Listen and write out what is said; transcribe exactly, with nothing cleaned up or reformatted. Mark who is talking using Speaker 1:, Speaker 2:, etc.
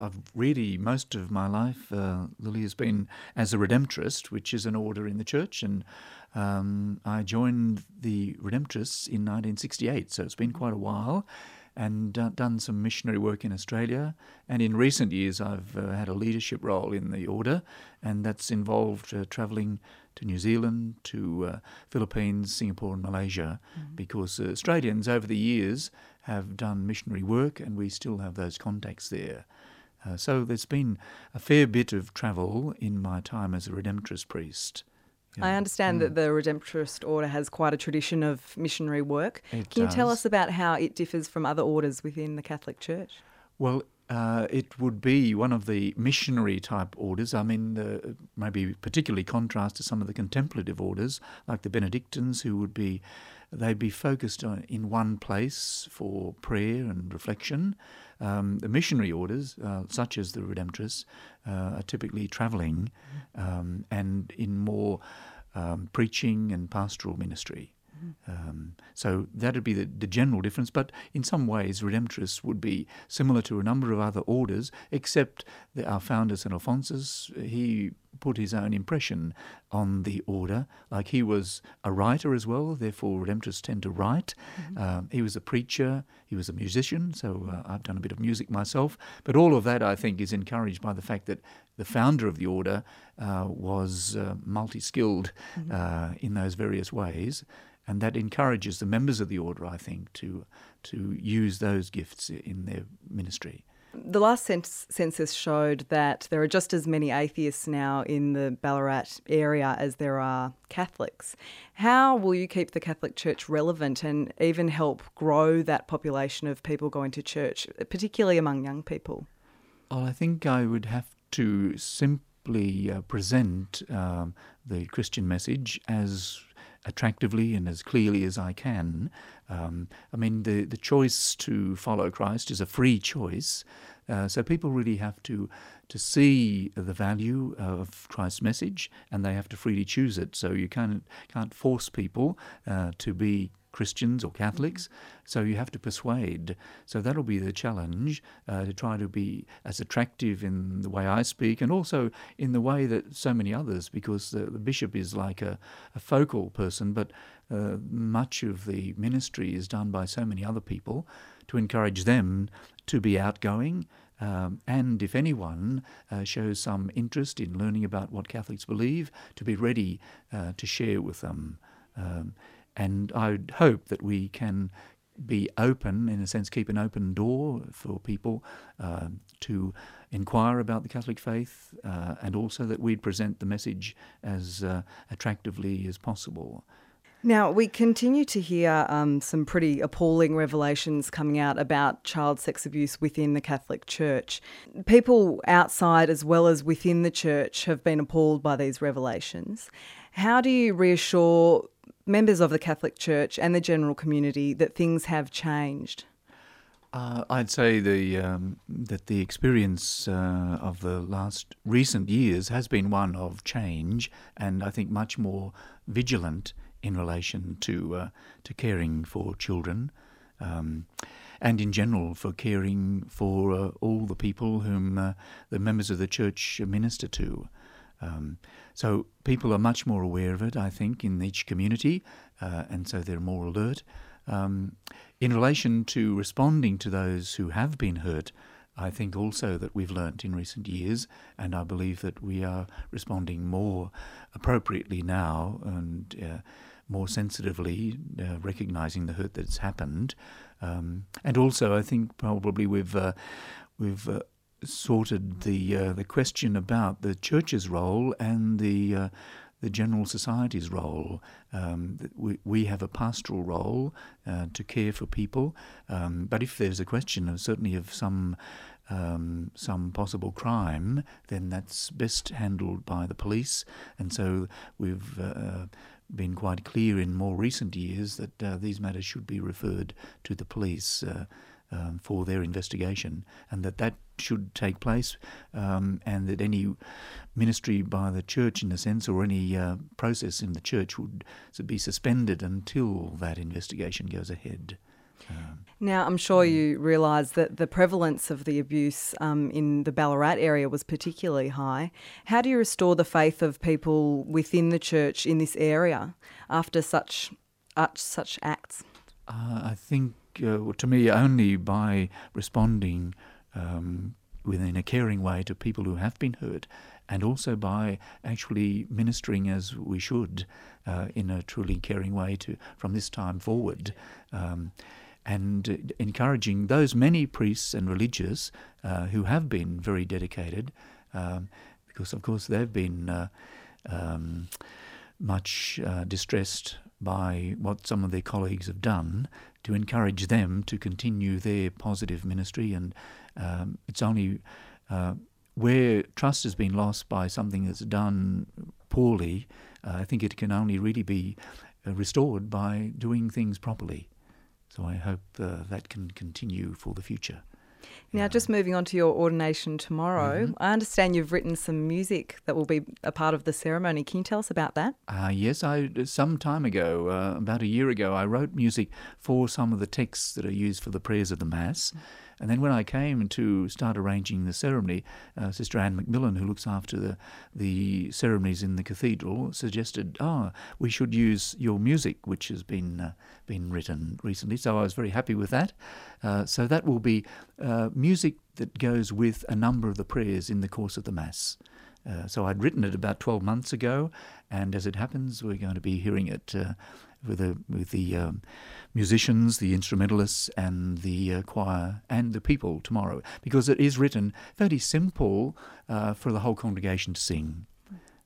Speaker 1: I've really, most of my life, uh, Lily, has been as a Redemptorist, which is an order in the church, and um, I joined the Redemptorists in nineteen sixty-eight, so it's been quite a while, and uh, done some missionary work in Australia. And in recent years, I've uh, had a leadership role in the order, and that's involved uh, travelling to New Zealand, to uh, Philippines, Singapore and Malaysia, mm-hmm. because uh, Australians over the years have done missionary work, and we still have those contacts there. Uh, so there's been a fair bit of travel in my time as a Redemptorist priest.
Speaker 2: Yeah. I understand mm. that the Redemptorist order has quite a tradition of missionary work.
Speaker 1: It
Speaker 2: Can
Speaker 1: does.
Speaker 2: you tell us about how it differs from other orders within the Catholic Church?
Speaker 1: Well, uh, it would be one of the missionary type orders. I mean, uh, maybe particularly contrast to some of the contemplative orders, like the Benedictines, who would be, they'd be focused on, in one place for prayer and reflection. Um, the missionary orders, uh, such as the Redemptorists, uh, are typically travelling um, and in more um, preaching and pastoral ministry. Um, so that would be the, the general difference. But in some ways, Redemptorists would be similar to a number of other orders, except that our founder, Saint Alphonsus, he put his own impression on the order. Like, he was a writer as well, therefore Redemptorists tend to write. Mm-hmm. Um, he was a preacher, he was a musician, so uh, I've done a bit of music myself. But all of that, I think, is encouraged by the fact that the founder of the order uh, was uh, multi-skilled mm-hmm. uh, in those various ways. And that encourages the members of the order, I think, to to use those gifts in their ministry.
Speaker 2: The last census showed that there are just as many atheists now in the Ballarat area as there are Catholics. How will you keep the Catholic Church relevant and even help grow that population of people going to church, particularly among young people?
Speaker 1: Well, I think I would have to simply uh, present um, the Christian message as attractively and as clearly as I can. Um, I mean, the, the choice to follow Christ is a free choice, uh, so people really have to to see the value of Christ's message, and they have to freely choose it. So you can't can't force people uh, to be Christians or Catholics, so you have to persuade. So that'll be the challenge, uh, to try to be as attractive in the way I speak and also in the way that so many others, because the, the bishop is like a, a focal person, but uh, much of the ministry is done by so many other people, to encourage them to be outgoing. Um, and if anyone uh, shows some interest in learning about what Catholics believe, to be ready uh, to share with them. Um, And I hope that we can be open, in a sense, keep an open door for people uh, to inquire about the Catholic faith, uh, and also that we'd present the message as uh, attractively as possible.
Speaker 2: Now, we continue to hear um, some pretty appalling revelations coming out about child sex abuse within the Catholic Church. People outside as well as within the Church have been appalled by these revelations. How do you reassure members of the Catholic Church and the general community that things have changed?
Speaker 1: Uh, I'd say the um, that the experience uh, of the last recent years has been one of change, and I think much more vigilant in relation to uh, to caring for children, um, and in general for caring for uh, all the people whom uh, the members of the Church minister to. Um, so people are much more aware of it, I think, in each community, uh, and so they're more alert. Um, in relation to responding to those who have been hurt, I think also that we've learnt in recent years, and I believe that we are responding more appropriately now and uh, more sensitively, uh, recognising the hurt that's happened. Um, and also, I think probably we've uh, we've uh, sorted the uh, the question about the Church's role and the uh, the general society's role. Um, we, we have a pastoral role uh, to care for people, um, but if there's a question of certainly of some um, some possible crime, then that's best handled by the police. And so we've uh, been quite clear in more recent years that uh, these matters should be referred to the police uh, um, for their investigation, and that that should take place, um, and that any ministry by the Church, in a sense, or any uh, process in the Church would be suspended until that investigation goes ahead.
Speaker 2: Now, I'm sure you realise that the prevalence of the abuse um, in the Ballarat area was particularly high. How do you restore the faith of people within the church in this area after such uh, such acts?
Speaker 1: Uh, I think, uh, to me, only by responding um, within a caring way to people who have been hurt, and also by actually ministering as we should uh, in a truly caring way to from this time forward. Um, and encouraging those many priests and religious uh, who have been very dedicated, um, because of course they've been uh, um, much uh, distressed by what some of their colleagues have done, to encourage them to continue their positive ministry. And um, it's only uh, where trust has been lost by something that's done poorly, uh, I think it can only really be uh, restored by doing things properly. So I hope uh, that can continue for the future.
Speaker 2: Now,
Speaker 1: Yeah.
Speaker 2: just moving on to your ordination tomorrow,
Speaker 1: Mhm.
Speaker 2: I understand you've written some music that will be a part of the ceremony. Can you tell us about that?
Speaker 1: Uh, yes, I some time ago, uh, about a year ago, I wrote music for some of the texts that are used for the prayers of the Mass. And then when I came to start arranging the ceremony, uh, Sister Anne Macmillan, who looks after the, the ceremonies in the cathedral, suggested, oh, we should use your music, which has been uh, been written recently. So I was very happy with that. Uh, so that will be uh, music that goes with a number of the prayers in the course of the Mass. Uh, so I'd written it about twelve months ago, and as it happens, we're going to be hearing it uh, with the with the um, musicians, the instrumentalists, and the uh, choir, and the people tomorrow, because it is written fairly simple uh, for the whole congregation to sing.